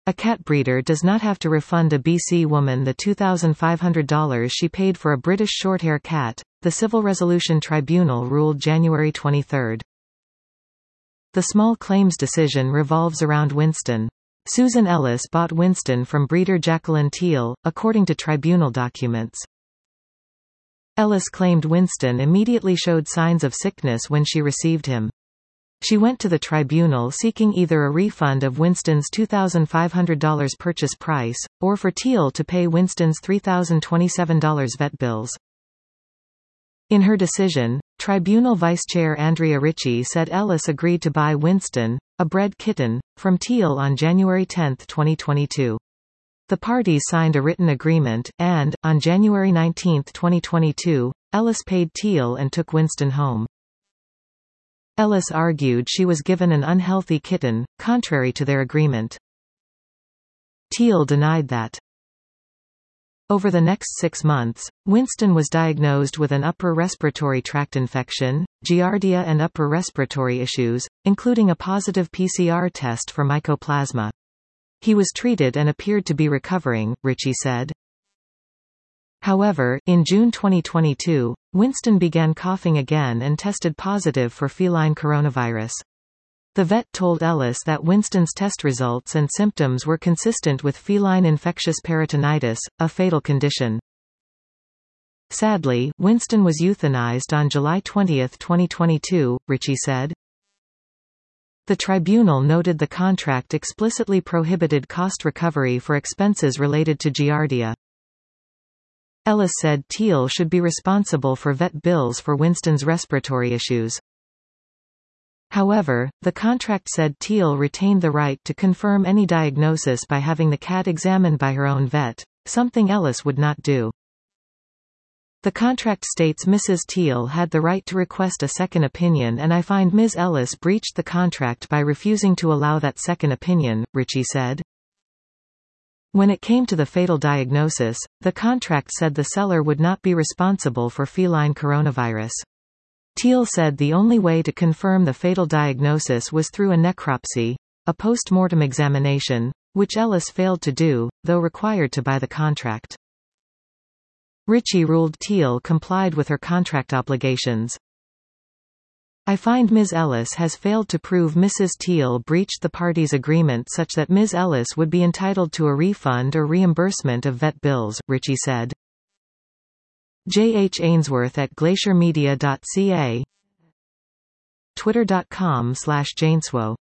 A cat breeder does not have to refund a BC woman the $2,500 she paid for a British Shorthair cat, the Civil Resolution Tribunal ruled January 23. The small claims decision revolves around Winston. Susan Ellis bought Winston from breeder Jacqueline Teal, according to tribunal documents. Ellis claimed Winston immediately showed signs of sickness when she received him. She went to the tribunal seeking either a refund of Winston's $2,500 purchase price, or for Teal to pay Winston's $3,027 vet bills. In her decision, Tribunal Vice Chair Andrea Ritchie said Ellis agreed to buy Winston, a bred kitten, from Teal on January 10, 2022. The parties signed a written agreement, and, on January 19, 2022, Ellis paid Teal and took Winston home. Ellis argued she was given an unhealthy kitten, contrary to their agreement. Teal denied that. Over the next 6 months, Winston was diagnosed with an upper respiratory tract infection, Giardia and upper respiratory issues, including a positive PCR test for mycoplasma. He was treated and appeared to be recovering, Ritchie said. However, in June 2022, Winston began coughing again and tested positive for feline coronavirus. The vet told Ellis that Winston's test results and symptoms were consistent with feline infectious peritonitis, a fatal condition. Sadly, Winston was euthanized on July 20, 2022, Ritchie said. The tribunal noted the contract explicitly prohibited cost recovery for expenses related to Giardia. Ellis said Teal should be responsible for vet bills for Winston's respiratory issues. However, the contract said Teal retained the right to confirm any diagnosis by having the cat examined by her own vet, something Ellis would not do. The contract states Mrs. Teal had the right to request a second opinion, and I find Ms. Ellis breached the contract by refusing to allow that second opinion, Ritchie said. When it came to the fatal diagnosis, the contract said the seller would not be responsible for feline coronavirus. Teal said the only way to confirm the fatal diagnosis was through a necropsy, a post-mortem examination, which Ellis failed to do, though required to by the contract. Ritchie ruled Teal complied with her contract obligations. I find Ms. Ellis has failed to prove Mrs. Teal breached the parties' agreement such that Ms. Ellis would be entitled to a refund or reimbursement of vet bills, Ritchie said. J. H. Ainsworth at glaciermedia.ca, twitter.com/Janeswo